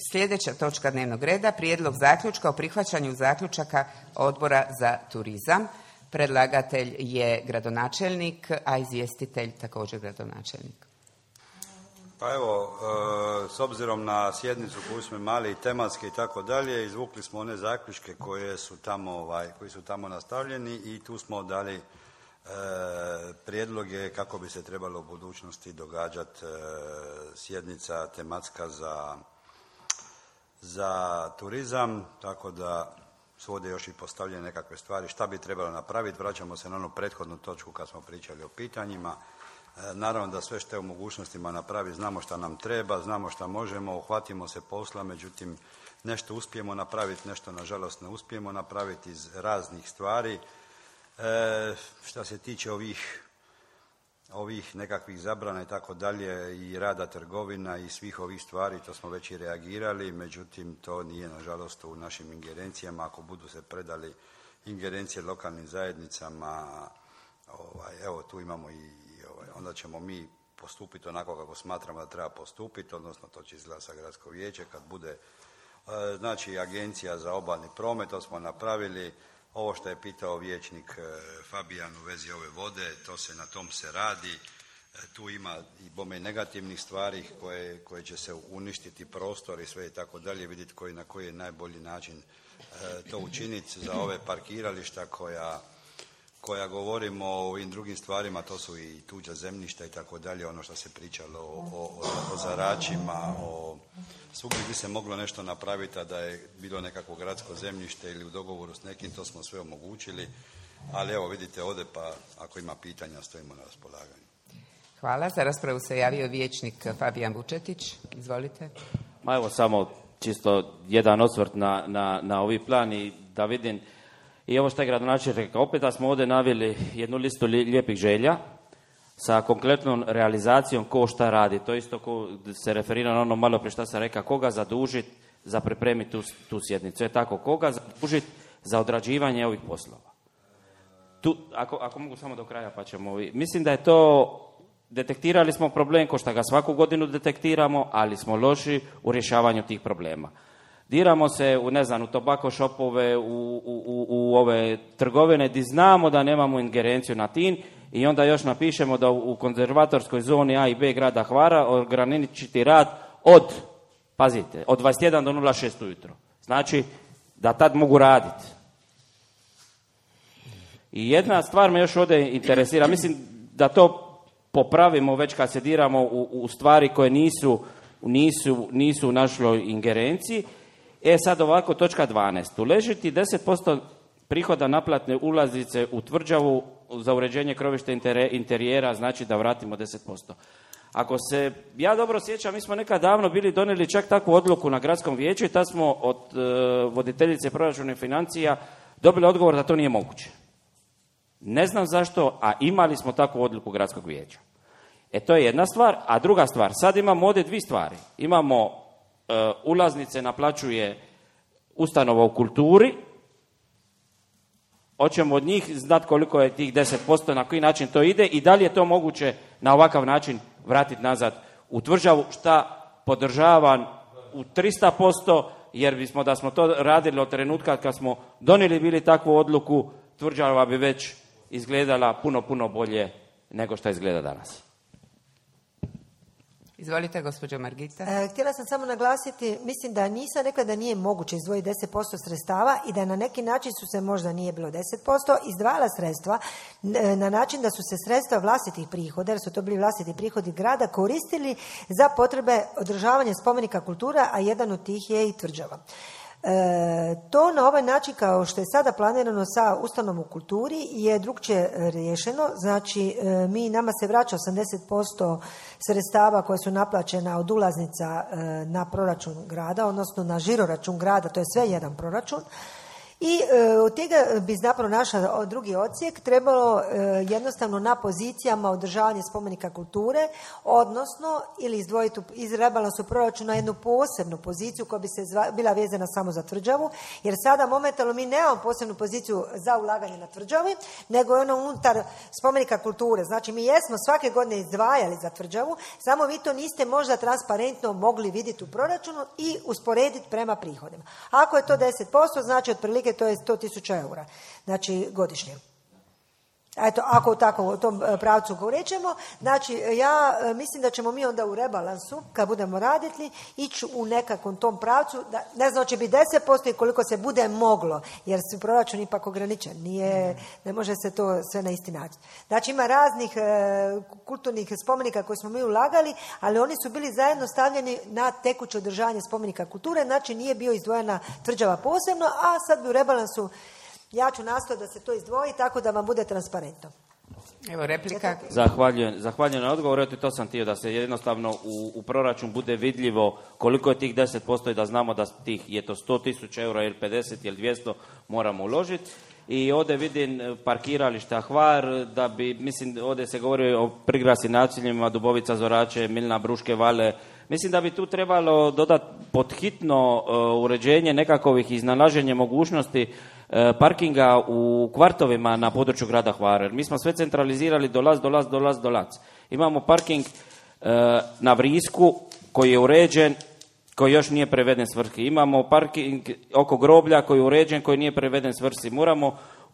Sljedeća točka dnevnog reda, prijedlog zaključka o prihvaćanju zaključaka Odbora za turizam. Predlagatelj je gradonačelnik, a izvjestitelj također gradonačelnik. Pa evo, s obzirom na sjednicu koju smo imali, tematske i tako dalje, izvukli smo one zaključke koji su tamo nastavljeni i tu smo dali prijedloge kako bi se trebalo u budućnosti događati sjednica tematska za turizam, tako da su ovdje još i postavljene nekakve stvari šta bi trebalo napraviti. Vraćamo se na onu prethodnu točku kad smo pričali o pitanjima. Naravno da sve što je u mogućnostima napravi, znamo šta nam treba, znamo šta možemo, uhvatimo se posla, međutim nešto uspijemo napraviti, nešto nažalost ne uspijemo napraviti iz raznih stvari. Šta se tiče ovih nekakvih zabrana i tako dalje i rada trgovina i svih ovih stvari, to smo već i reagirali, međutim to nije nažalost u našim ingerencijama. Ako budu se predali ingerencije lokalnim zajednicama, evo tu imamo onda ćemo mi postupiti onako kako smatramo da treba postupiti, odnosno to će izglasati gradsko vijeće kad bude, znači Agencija za obalni promet, to smo napravili. Ovo što je pitao vijećnik Fabijan u vezi ove vode, na tom se radi. Tu ima i bome negativnih stvari koje će se uništiti prostor i sve i tako dalje, vidjeti na koji je najbolji način to učiniti. Za ove parkirališta koja govorimo o ovim drugim stvarima, to su i tuđa zemljišta i tako dalje, ono što se pričalo o zaračima, svugdje bi se moglo nešto napraviti, a da je bilo nekakvo gradsko zemljište ili u dogovoru s nekim, to smo sve omogućili, ali evo vidite ovdje, pa ako ima pitanja stojimo na raspolaganju. Hvala. Za raspravu se javio vijećnik Fabijan Vučetić. Izvolite. Ma evo samo čisto jedan osvrt na ovi plan i da vidim. I ovo što je gradonačelnik rekao, opet da smo ovdje naveli jednu listu lijepih želja sa konkretnom realizacijom ko šta radi. To isto ko se referira na ono malo prije što sam rekao, koga zadužiti za pripremiti tu sjednicu. Je tako, koga zadužiti za odrađivanje ovih poslova. Tu, ako mogu samo do kraja pa ćemo... Mislim da je to... Detektirali smo problem ko što ga svaku godinu detektiramo, ali smo loši u rješavanju tih problema. Diramo se u tobako šopove, u ove trgovine gdje znamo da nemamo ingerenciju na tim i onda još napišemo da u konzervatorskoj zoni A i B grada Hvara ograničiti rad od 21 do 06 ujutro. Znači da tad mogu raditi. I jedna stvar me još ovdje interesira, mislim da to popravimo već kad se diramo u stvari koje nisu u našoj ingerenciji. Sad ovako, točka 12. Uležiti 10% prihoda naplatne ulaznice u tvrđavu za uređenje krovišta interijera, znači da vratimo 10%. Ako se ja dobro sjećam, mi smo nekad davno bili donijeli čak takvu odluku na gradskom vijeću i tad smo od voditeljice proračuna i financija dobili odgovor da to nije moguće. Ne znam zašto, a imali smo takvu odluku gradskog vijeća. To je jedna stvar, a druga stvar, sad imamo ovdje dvije stvari. Imamo ulaznice naplaćuje ustanova u kulturi, hoćemo od njih znati koliko je tih 10%, na koji način to ide i da li je to moguće na ovakav način vratiti nazad u tvrđavu, šta podržavam u 300%, jer bismo da smo to radili od trenutka kad smo donijeli bili takvu odluku, tvrđava bi već izgledala puno bolje nego što izgleda danas. Izvolite, gospođo Margita. Htjela sam samo naglasiti, mislim da nisam rekla da nije moguće izdvojiti 10% sredstava i da na neki način su se, možda nije bilo 10%, izdvajala sredstva na način da su se sredstva vlastitih prihoda, jer su to bili vlastiti prihodi grada, koristili za potrebe održavanja spomenika kultura, a jedan od tih je i tvrđava. To na ovaj način kao što je sada planirano sa ustanovom u kulturi je drukčije riješeno, znači nama se vraća 80% sredstava koja su naplaćena od ulaznica na proračun grada, odnosno na žiroračun grada, to je sve jedan proračun. I od tega bi zapravo naša drugi odsjek trebalo jednostavno na pozicijama održavanje spomenika kulture, odnosno ili izdvojiti iz rebalansu proračuna jednu posebnu poziciju koja bi se bila vezana samo za Tvrđavu, jer sada momentalno mi nemamo posebnu poziciju za ulaganje na Tvrđavi, nego je ono unutar spomenika kulture. Znači mi jesmo svake godine izdvajali za Tvrđavu, samo vi to niste možda transparentno mogli vidjeti u proračunu i usporediti prema prihodima. Ako je to 10%, znači otprilike to je 100.000 eura, znači godišnje. Eto, ako tako u tom pravcu govorimo, znači ja mislim da ćemo mi onda u rebalansu, kad budemo radili, ići u nekakvom tom pravcu, da, ne znam, će biti 10% i koliko se bude moglo, jer su proračun ipak ograničen, ne može se to sve na isti način. Znači ima raznih kulturnih spomenika koje smo mi ulagali, ali oni su bili zajedno stavljeni na tekuće održavanje spomenika kulture, znači nije bio izdvojena Tvrđava posebno, a sad bi u rebalansu ja ću nastojati da se to izdvoji tako da vam bude transparentno. Evo replika. Zahvaljujem na odgovor. Eto, to sam htio da se jednostavno u proračun bude vidljivo koliko je tih 10% i da znamo da tih je to 100.000 eura ili 50 ili 200 moramo uložiti. I ovdje vidim parkirališta Hvar, da bi, mislim, ovdje se govori o prigradskim naseljima, Dubovica, Zorače, Milna, Bruške Vale. Mislim da bi tu trebalo dodati podhitno uređenje nekakvih iznalaženje mogućnosti parkinga u kvartovima na području grada Hvara. Mi smo sve centralizirali dolaz. Imamo parking na Vrisku koji je uređen, koji još nije preveden svrsi. Imamo parking oko groblja koji je uređen, koji nije preveden svrsi. Moramo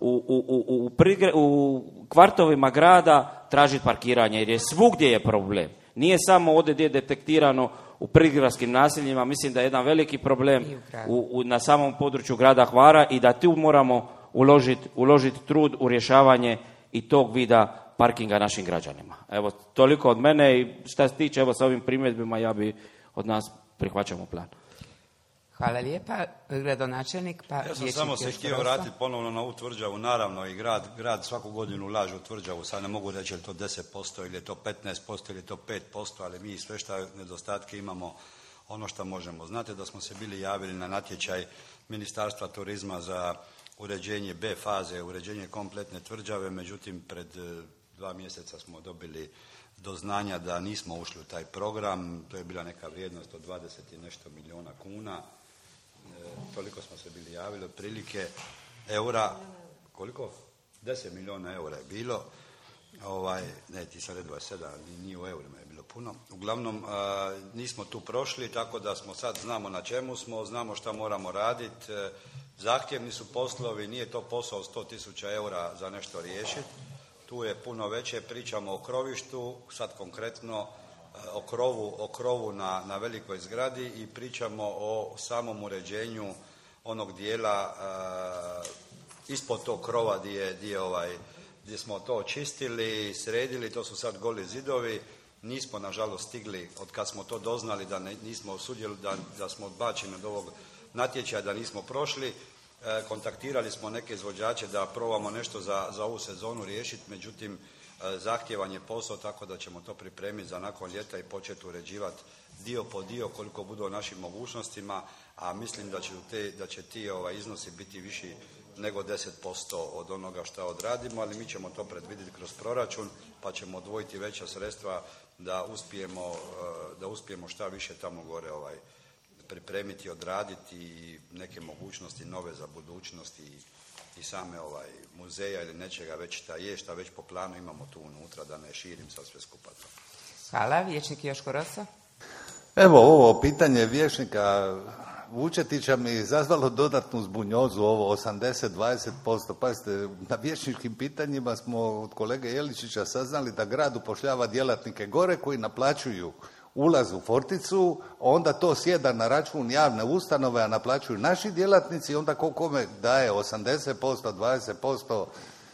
u kvartovima grada tražiti parkiranje, jer je svugdje je problem. Nije samo ovdje gdje je detektirano u prigradskim naseljima, mislim da je jedan veliki problem na samom području grada Hvara i da tu moramo uložiti trud u rješavanje i tog vida parkinga našim građanima. Evo, toliko od mene i šta se tiče, evo, sa ovim primjedbima ja bi od nas prihvaćamo plan. Hvala lijepa. Gradonačelnik, pa ja sam samo se htio vratiti ponovno na ovu Tvrđavu. Naravno i grad svaku godinu ulaže u Tvrđavu. Sad ne mogu reći je li to 10% ili je to 15% ili je to 5%, ali mi sve što nedostatke imamo ono što možemo. Znate da smo se bili javili na natječaj Ministarstva turizma za uređenje B faze, uređenje kompletne Tvrđave, međutim pred 2 mjeseca smo dobili doznanja da nismo ušli u taj program. To je bila neka vrijednost od 20 i nešto milijuna kuna. Toliko smo se bili javili, otprilike eura, koliko? 10 milijuna eura je bilo. Ne, ti sad 27, nije u eurima je bilo puno. Uglavnom, nismo tu prošli, tako da smo sad, znamo na čemu smo, znamo šta moramo raditi. Zahtjevni su poslovi, nije to posao 100.000 eura za nešto riješiti. Tu je puno veće, pričamo o krovištu, sad konkretno o krovu na velikoj zgradi i pričamo o samom uređenju onog dijela ispod tog krova gdje smo to očistili, sredili, to su sad goli zidovi. Nismo nažalost stigli, od kad smo to doznali da nismo sudjeli, da smo odbačeni od ovog natječaja, da nismo prošli. Kontaktirali smo neke izvođače da probamo nešto za ovu sezonu riješiti, međutim zahtjevan je posao, tako da ćemo to pripremiti za nakon ljeta i početi uređivati dio po dio koliko budu o našim mogućnostima, a mislim da će ti iznosi biti viši nego 10% od onoga što odradimo, ali mi ćemo to predvidjeti kroz proračun, pa ćemo odvojiti veća sredstva da uspijemo šta više tamo gore pripremiti, odraditi i neke mogućnosti nove za budućnost i same muzeja ili nečega već šta već po planu imamo tu unutra, da ne širim sad sve skupa to. Hvala. Vijećnik Joško Rosa. Evo, ovo pitanje vijećnika Vučetića mi izazvalo dodatnu zbunjozu, ovo 80-20%. Pazite, na vijećničkim pitanjima smo od kolege Jeličića saznali da grad upošljava djelatnike gore koji naplaćuju ulaz u Forticu, onda to sjeda na račun javne ustanove, a naplaćuju naši djelatnici, onda kome daje 80%,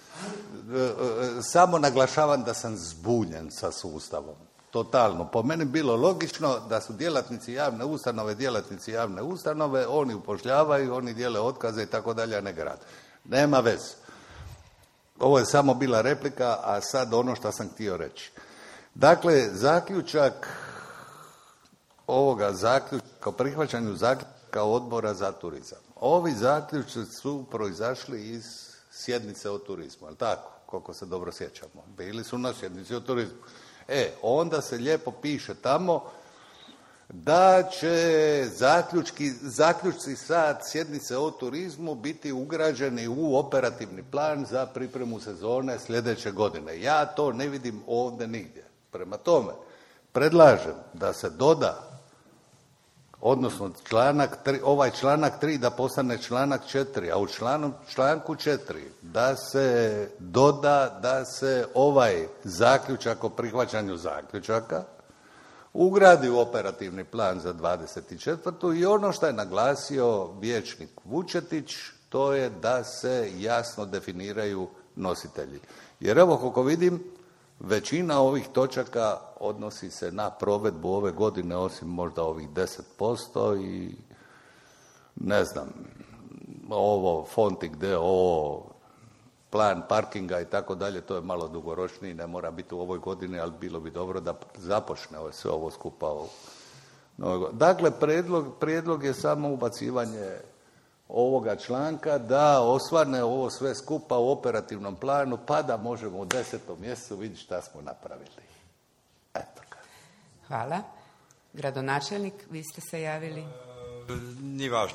20%. Samo naglašavam da sam zbunjen sa sustavom. Totalno. Po meni bilo logično da su djelatnici javne ustanove, oni upošljavaju, oni dijele otkaze i tako dalje, a ne grad. Nema veze. Ovo je samo bila replika, a sad ono što sam htio reći. Dakle, zaključak ovoga zaključka o prihvaćanju zaključka odbora za turizam. Ovi zaključci su proizašli iz sjednice o turizmu, je li tako? Koliko se dobro sjećamo. Bili su na sjednici o turizmu. Onda se lijepo piše tamo da će zaključci sad sjednice o turizmu biti ugrađeni u operativni plan za pripremu sezone sljedeće godine. Ja to ne vidim ovdje nigdje. Prema tome, predlažem da se doda, odnosno ovaj članak 3 da postane članak 4, a u članku 4 da se doda da se ovaj zaključak o prihvaćanju zaključaka ugradi u operativni plan za 24. i ono što je naglasio vijećnik Vučetić, to je da se jasno definiraju nositelji. Jer evo, koliko vidim, većina ovih točaka odnosi se na provedbu ove godine, osim možda ovih 10% i ne znam, ovo Fontik DO, plan parkinga i tako dalje, to je malo dugoročniji, ne mora biti u ovoj godini, ali bilo bi dobro da započne sve ovo skupa. Dakle, prijedlog je samo ubacivanje ovoga članka da osvane ovo sve skupa u operativnom planu, pa da možemo u 10. mjesecu vidjeti šta smo napravili. Eto. Hvala. Gradonačelnik, vi ste se javili? Nije važno.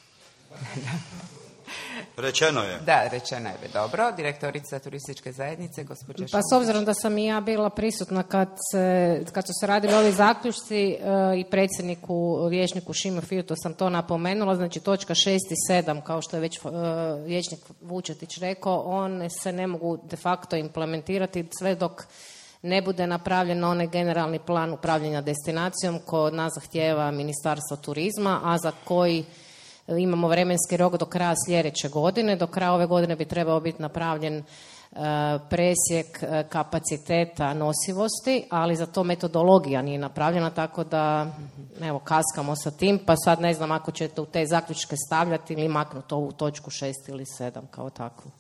Rečeno je. Da, rečeno je. Dobro. Direktorica turističke zajednice, gospođa Šumić. Pa s obzirom da sam i ja bila prisutna kad su se radili ovi zaključci i predsjedniku, vijećniku Šime Fijutu sam to napomenula, znači točka 6 i 7, kao što je već vijećnik Vučetić rekao, one se ne mogu de facto implementirati sve dok ne bude napravljen onaj generalni plan upravljanja destinacijom koji od nas zahtijeva Ministarstvo turizma, a za koji imamo vremenski rok do kraja sljedeće godine. Do kraja ove godine bi trebao biti napravljen presjek kapaciteta nosivosti, ali za to metodologija nije napravljena, tako da evo, kaskamo sa tim, pa sad ne znam ako ćete u te zaključke stavljati ili maknuti ovu točku 6 ili 7 kao takvu.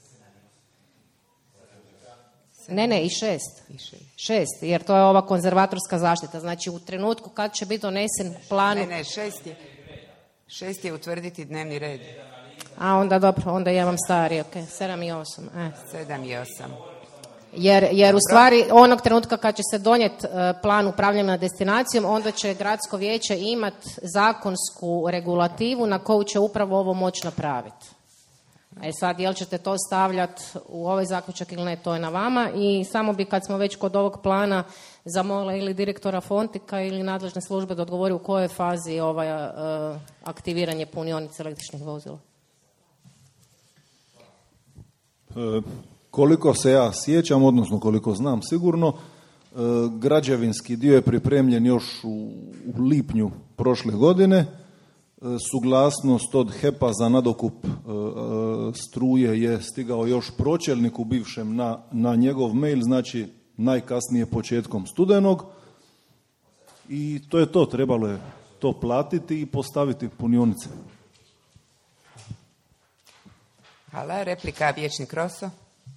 Ne, i 6. 6, jer to je ova konzervatorska zaštita. Znači u trenutku kad će biti donesen plan... Ne, 6 je utvrditi dnevni red. A onda dobro, onda ja vam stari, ok, 7 i 8. 7 i 8. Jer u stvari onog trenutka kad će se donijeti plan upravljanja destinacijom, onda će gradsko vijeće imati zakonsku regulativu na koju će upravo ovo moći napraviti. Sad, jel ćete to stavljati u ovaj zaključak ili ne, to je na vama. I samo bi, kad smo već kod ovog plana, zamolila ili direktora Fontika ili nadležne službe da odgovori u kojoj fazi je aktiviranje punionice električnih vozila. Koliko se ja sjećam, odnosno koliko znam sigurno, građevinski dio je pripremljen još u lipnju prošle godine. Suglasnost od HEP-a za nadokup struje je stigao još pročelniku bivšem na njegov mail, znači najkasnije početkom studenog, i to je to, trebalo je to platiti i postaviti punionice. Hvala. Replika, vijećnik Roso.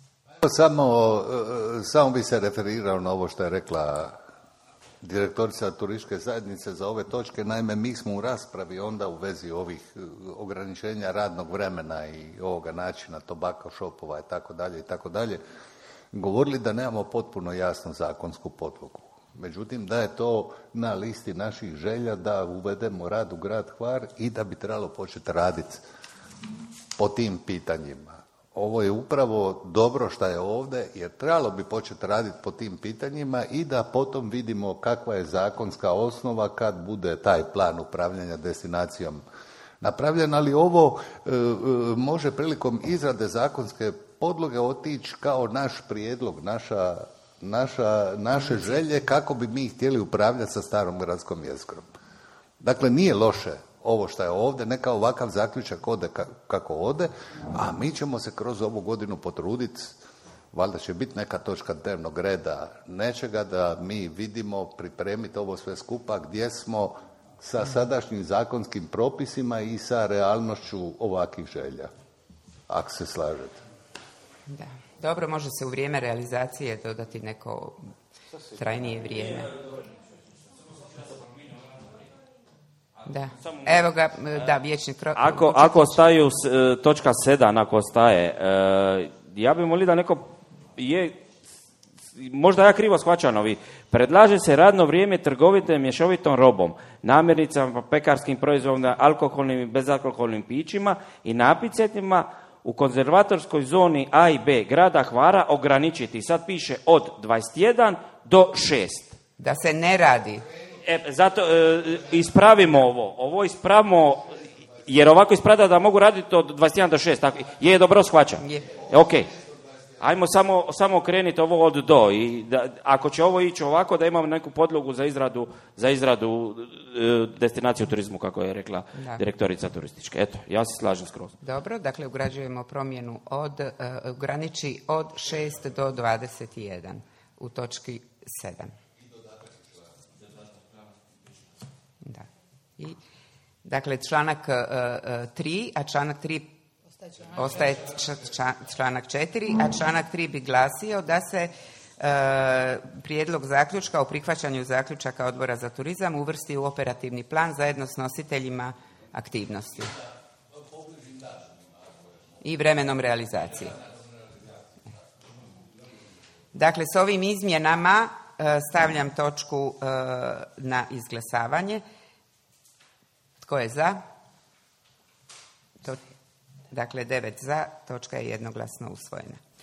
Samo bi se referirao na ovo što je rekla direktorica turističke zajednice za ove točke. Naime, mi smo u raspravi onda u vezi ovih ograničenja radnog vremena i ovoga načina tobacco shopova i tako dalje govorili da nemamo potpuno jasnu zakonsku podlogu. Međutim, da je to na listi naših želja da uvedemo rad u grad Hvar i da bi trebalo početi raditi po tim pitanjima. Ovo je upravo dobro što je ovdje, jer trebalo bi početi raditi po tim pitanjima i da potom vidimo kakva je zakonska osnova kad bude taj plan upravljanja destinacijom napravljen, ali ovo može prilikom izrade zakonske podloge otići kao naš prijedlog, naše želje kako bi mi htjeli upravljati sa starom gradskom jezgrom. Dakle, nije loše ovo što je ovdje, neka ovakav zaključak ode kako ode, a mi ćemo se kroz ovu godinu potruditi, valjda će biti neka točka dnevnog reda nečega da mi vidimo, pripremiti ovo sve skupa gdje smo sa sadašnjim zakonskim propisima i sa realnošću ovakvih želja, ako se slažete. Da. Dobro, može se u vrijeme realizacije dodati neko trajnije vrijeme. Da. Evo ga, da, vijećnik. Ako ostaju točka 7, ako ostaje, ja bih molio da neko možda ja krivo shvaćam ovi. Predlaže se radno vrijeme trgovine mješovitom robom, namirnicama, pekarskim proizvodima, alkoholnim i bezalkoholnim pićima i napicetima u konzervatorskoj zoni A i B grada Hvara ograničiti. Sad piše od 21 do 6. Da se ne radi. Zato ispravimo ovo ispravimo, jer ovako ispada da mogu raditi od 21 do 6. Tako, je dobro shvaćam? Je. Ok. Ajmo samo okrenuti ovo od do i ako će ovo ići ovako da imamo neku podlogu za izradu destinacije u turizmu, kako je rekla direktorica turističke. Eto, ja se slažem skroz. Dobro, dakle ugrađujemo promjenu ograniči od 6 do 21 u točki 7. Da. I, dakle, članak 3, a članak 3 ostaje članak 4, a članak 3 bi glasio da se prijedlog zaključka o prihvaćanju zaključaka Odbora za turizam uvrsti u operativni plan zajedno s nositeljima aktivnosti i vremenom realizacije. Dakle, s ovim izmjenama stavljam točku na izglasavanje. Tko je za? Dakle, 9 za, točka je jednoglasno usvojena.